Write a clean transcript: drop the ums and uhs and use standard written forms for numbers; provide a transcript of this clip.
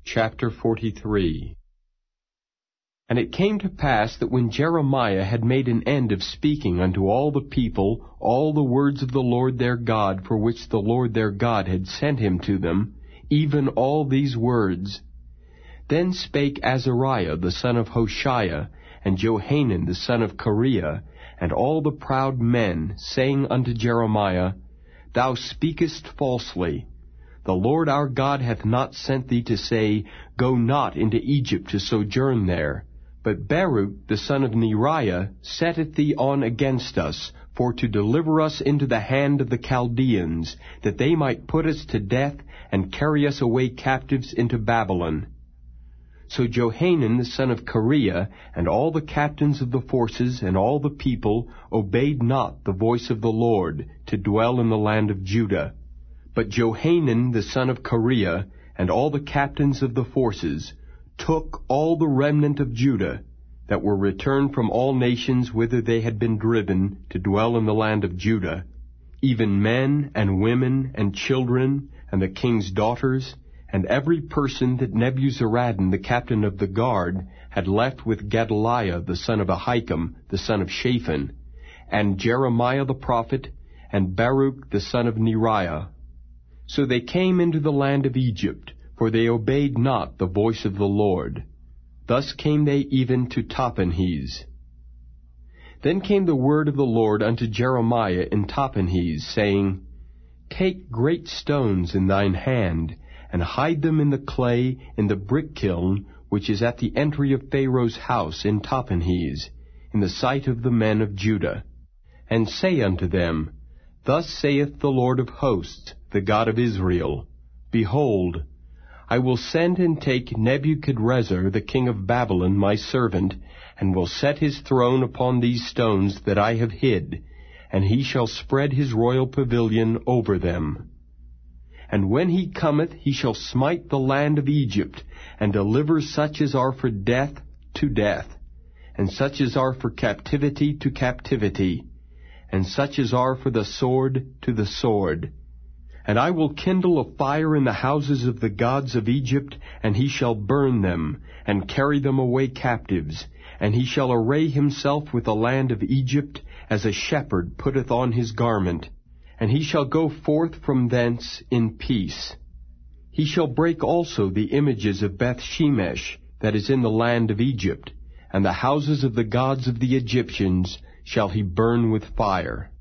Chapter 43. And it came to pass that when Jeremiah had made an end of speaking unto all the people all the words of the Lord their God, for which the Lord their God had sent him to them, even all these words, then spake Azariah the son of Hoshaiah, and Johanan the son of Kareah, and all the proud men, saying unto Jeremiah, Thou speakest falsely. The Lord our God hath not sent thee to say, Go not into Egypt to sojourn there. But Baruch the son of Neriah setteth thee on against us, for to deliver us into the hand of the Chaldeans, that they might put us to death, and carry us away captives into Babylon. So Johanan the son of Kareah, and all the captains of the forces, and all the people, obeyed not the voice of the Lord, to dwell in the land of Judah. But Johanan the son of Kareah, and all the captains of the forces, took all the remnant of Judah, that were returned from all nations whither they had been driven, to dwell in the land of Judah, even men and women and children, and the king's daughters, and every person that Nebuzaradan the captain of the guard had left with Gedaliah the son of Ahikam, the son of Shaphan, and Jeremiah the prophet, and Baruch the son of Neriah. So they came into the land of Egypt, for they obeyed not the voice of the Lord. Thus came they even to Tahpanhes. Then came the word of the Lord unto Jeremiah in Tahpanhes, saying, Take great stones in thine hand, and hide them in the clay in the brick kiln, which is at the entry of Pharaoh's house in Tahpanhes, in the sight of the men of Judah. And say unto them, Thus saith the Lord of hosts, the God of Israel, Behold, I will send and take Nebuchadrezzar the king of Babylon my servant, and will set his throne upon these stones that I have hid, and he shall spread his royal pavilion over them. And when he cometh, he shall smite the land of Egypt, and deliver such as are for death to death, and such as are for captivity to captivity, and such as are for the sword to the sword. And I will kindle a fire in the houses of the gods of Egypt, and he shall burn them, and carry them away captives. And he shall array himself with the land of Egypt, as a shepherd putteth on his garment. And he shall go forth from thence in peace. He shall break also the images of Beth-shemesh, that is in the land of Egypt, and the houses of the gods of the Egyptians shall he burn with fire.